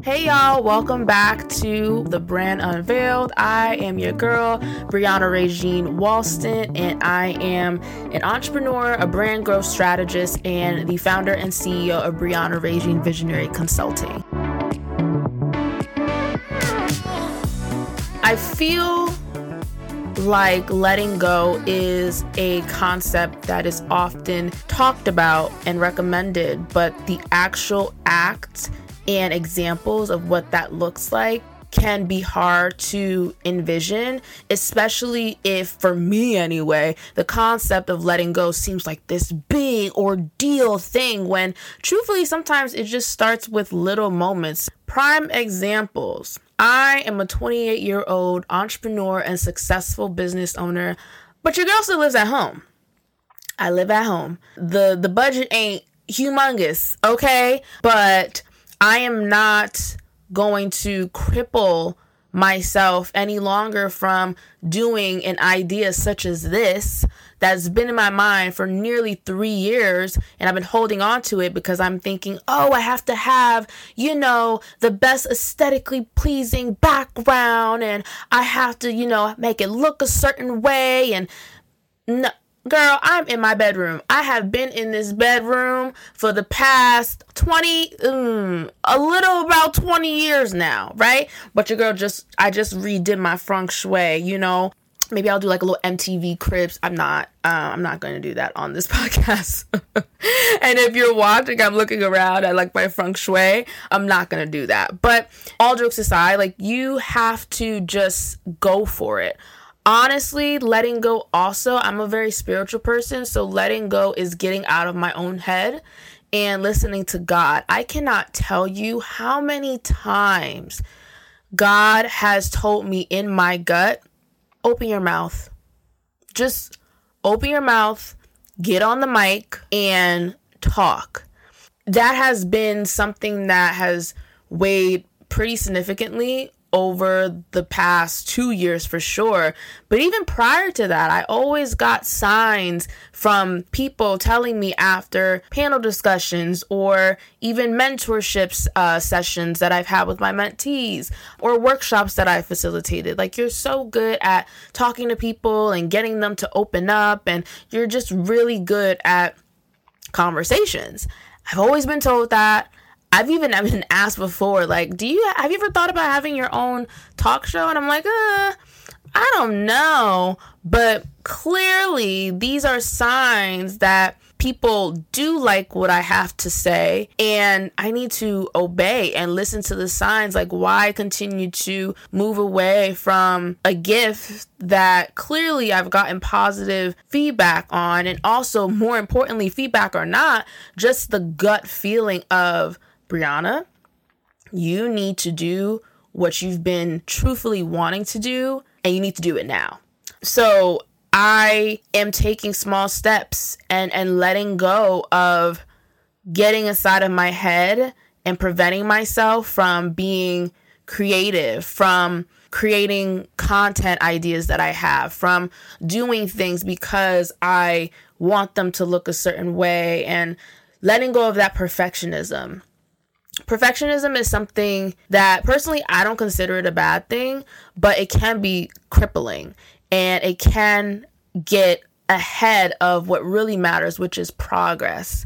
Hey y'all, welcome back to The Brand Unveiled. I am your girl, Brianna Regine Walston, and I am an entrepreneur, a brand growth strategist, and the founder and CEO of Brianna Regine Visionary Consulting. I feel like letting go is a concept that is often talked about and recommended, but the actual act and examples of what that looks like can be hard to envision, especially if, for me anyway, the concept of letting go seems like this big ordeal thing when truthfully sometimes it just starts with little moments. Prime examples. I am a 28-year-old entrepreneur and successful business owner, but your girl still lives at home. I live at home. The budget ain't humongous, okay? But I am not going to cripple myself any longer from doing an idea such as this that's been in my mind for nearly 3 years, and I've been holding on to it because I'm thinking, I have to have, the best aesthetically pleasing background, and I have to, make it look a certain way. And no, girl, I'm in my bedroom. I have been in this bedroom for the past a little about 20 years now, right? But your girl I just redid my feng shui, Maybe I'll do like a little MTV Cribs. I'm not going to do that on this podcast. And if you're watching, I'm looking around at like my feng shui. I'm not going to do that. But all jokes aside, like you have to just go for it. Honestly, letting go also, I'm a very spiritual person, so letting go is getting out of my own head and listening to God. I cannot tell you how many times God has told me in my gut, open your mouth. Just open your mouth, get on the mic, and talk. That has been something that has weighed pretty significantly over the past 2 years for sure. But even prior to that, I always got signs from people telling me after panel discussions or even mentorships sessions that I've had with my mentees or workshops that I facilitated. Like, you're so good at talking to people and getting them to open up, and you're just really good at conversations. I've always been told that. I've been asked before, like, have you ever thought about having your own talk show? And I'm like, I don't know. But clearly, these are signs that people do like what I have to say, and I need to obey and listen to the signs. Like, why continue to move away from a gift that clearly I've gotten positive feedback on? And also, more importantly, feedback or not, just the gut feeling of, Brianna, you need to do what you've been truthfully wanting to do, and you need to do it now. So I am taking small steps and letting go of getting inside of my head and preventing myself from being creative, from creating content ideas that I have, from doing things because I want them to look a certain way, and letting go of that perfectionism. Perfectionism is something that personally I don't consider it a bad thing, but it can be crippling and it can get ahead of what really matters, which is progress.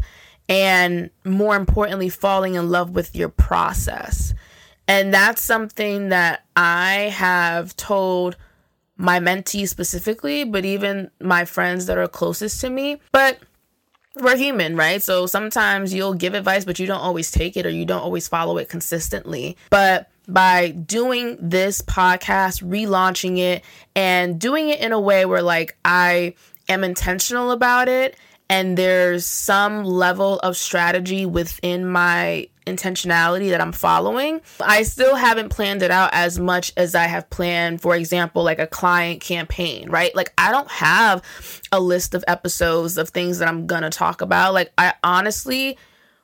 And more importantly, falling in love with your process. And that's something that I have told my mentees specifically, but even my friends that are closest to me. But we're human, right? So sometimes you'll give advice, but you don't always take it, or you don't always follow it consistently. But by doing this podcast, relaunching it, and doing it in a way where like I am intentional about it, and there's some level of strategy within my intentionality that I'm following, I still haven't planned it out as much as I have planned, for example, like a client campaign, right? Like, I don't have a list of episodes of things that I'm gonna talk about. Like, I honestly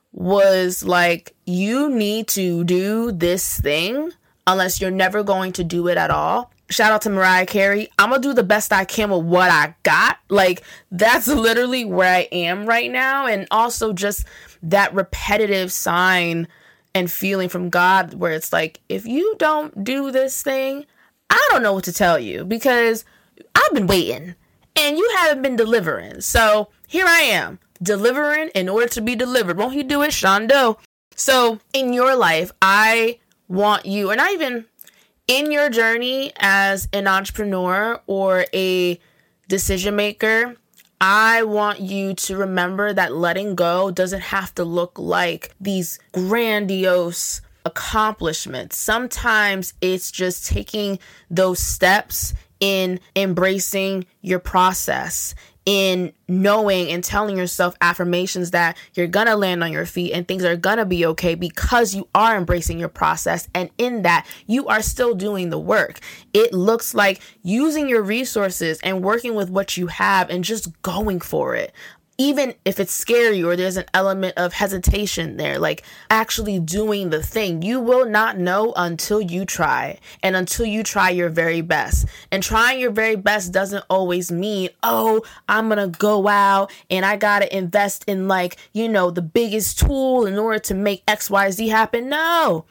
was like, you need to do this thing unless you're never going to do it at all. Shout out to Mariah Carey. I'm gonna do the best I can with what I got. Like, that's literally where I am right now. And also just that repetitive sign and feeling from God where it's like, if you don't do this thing, I don't know what to tell you, because I've been waiting and you haven't been delivering. So here I am, delivering in order to be delivered. Won't he do it, Shondo? So in your life, I want you, or not even in your journey as an entrepreneur or a decision maker, I want you to remember that letting go doesn't have to look like these grandiose accomplishments. Sometimes it's just taking those steps in embracing your process, in knowing and telling yourself affirmations that you're gonna land on your feet and things are gonna be okay, because you are embracing your process, and in that you are still doing the work. It looks like using your resources and working with what you have and just going for it. Even if it's scary or there's an element of hesitation there, like actually doing the thing. You will not know until you try, and until you try your very best. And trying your very best doesn't always mean, oh, I'm going to go out and I got to invest in the biggest tool in order to make XYZ happen. No,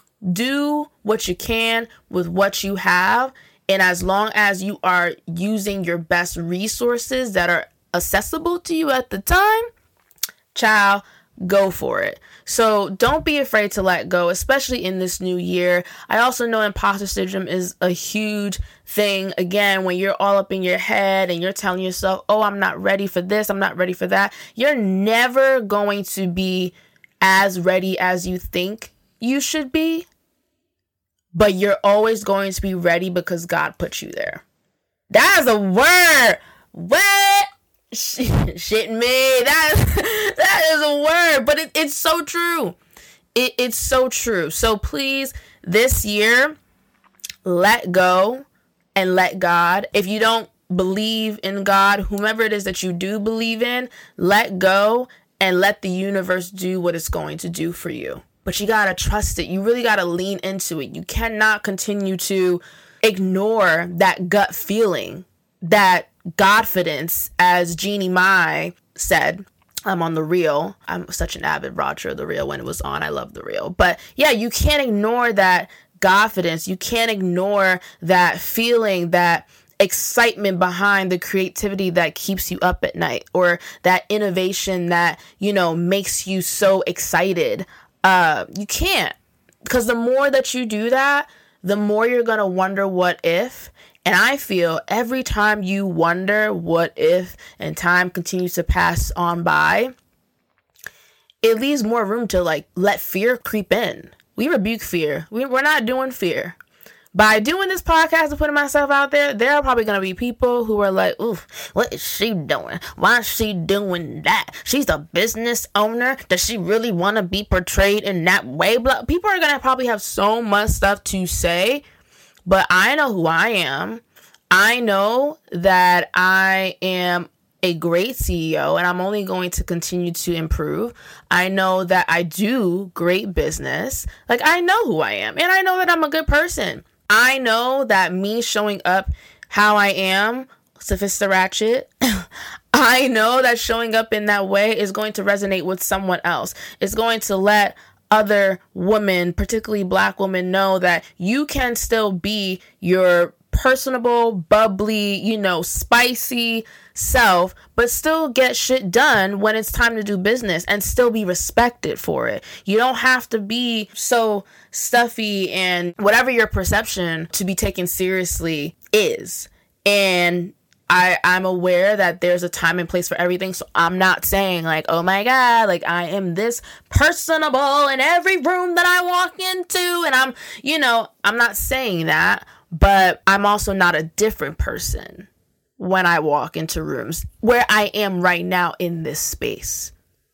do what you can with what you have. And as long as you are using your best resources that are accessible to you at the time, child, go for it. So don't be afraid to let go, especially in this new year. I also know imposter syndrome is a huge thing. Again, when you're all up in your head and you're telling yourself, oh, I'm not ready for this, I'm not ready for that, you're never going to be as ready as you think you should be, but you're always going to be ready because God put you there. That is a word. What? Shit me, that is a word, but it's so true. It's so true. So please, this year, let go and let God. If you don't believe in God, whomever it is that you do believe in, let go and let the universe do what it's going to do for you. But you gotta trust it. You really gotta lean into it. You cannot continue to ignore that gut feeling, that Godfidence, as Jeannie Mai said. I'm on The Real. I'm such an avid watcher of The Real when it was on. I love The Real. But yeah, you can't ignore that Godfidence. You can't ignore that feeling, that excitement behind the creativity that keeps you up at night, or that innovation that, makes you so excited. You can't. Because the more that you do that, the more you're going to wonder what if. And I feel every time you wonder what if and time continues to pass on by, it leaves more room to let fear creep in. We rebuke fear. We're not doing fear. By doing this podcast and putting myself out there, there are probably going to be people who are like, ooh, what is she doing? Why is she doing that? She's a business owner. Does she really want to be portrayed in that way? People are going to probably have so much stuff to say. But I know who I am. I know that I am a great CEO and I'm only going to continue to improve. I know that I do great business. I know who I am, and I know that I'm a good person. I know that me showing up how I am, Sophista Ratchet, I know that showing up in that way is going to resonate with someone else. It's going to let other women, particularly Black women, know that you can still be your personable, bubbly, spicy self, but still get shit done when it's time to do business and still be respected for it. You don't have to be so stuffy and whatever your perception to be taken seriously is. And I'm aware that there's a time and place for everything. So I'm not saying oh my God, I am this personable in every room that I walk into. And I'm not saying that, but I'm also not a different person when I walk into rooms where I am right now in this space.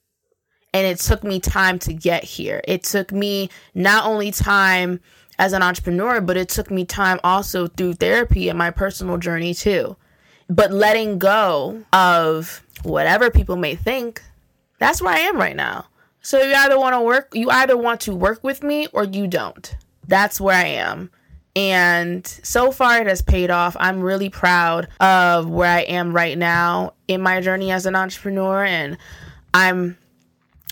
And it took me time to get here. It took me not only time as an entrepreneur, but it took me time also through therapy and my personal journey too. But letting go of whatever people may think, that's where I am right now. So you either want to work with me or you don't. That's where I am. And so far it has paid off. I'm really proud of where I am right now in my journey as an entrepreneur. And I'm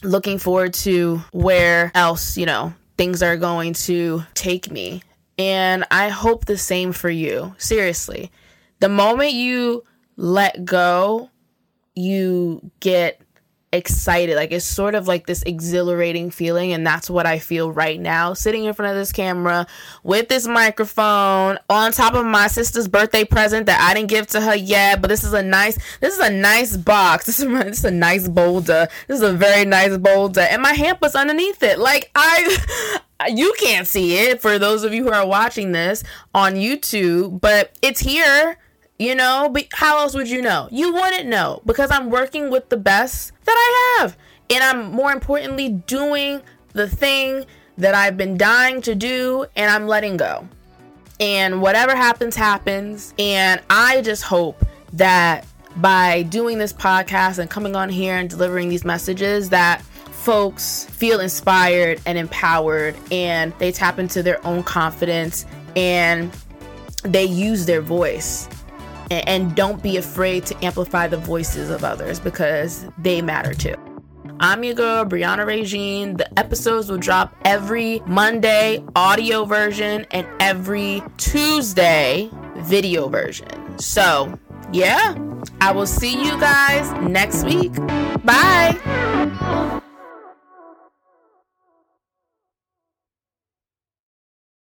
looking forward to where else, things are going to take me. And I hope the same for you. Seriously. The moment you let go, you get excited. Like, it's sort of like this exhilarating feeling, and that's what I feel right now, sitting in front of this camera with this microphone on top of my sister's birthday present that I didn't give to her yet, but this is a nice box. This is a nice boulder. This is a very nice boulder, and my hamper's underneath it. Like, you can't see it for those of you who are watching this on YouTube, but it's here. But how else would you know? You wouldn't know, because I'm working with the best that I have. And I'm, more importantly, doing the thing that I've been dying to do, and I'm letting go. And whatever happens, happens. And I just hope that by doing this podcast and coming on here and delivering these messages, that folks feel inspired and empowered, and they tap into their own confidence, and they use their voice. And don't be afraid to amplify the voices of others, because they matter too. I'm your girl, Brianna Regine. The episodes will drop every Monday, audio version, and every Tuesday, video version. So, yeah, I will see you guys next week. Bye.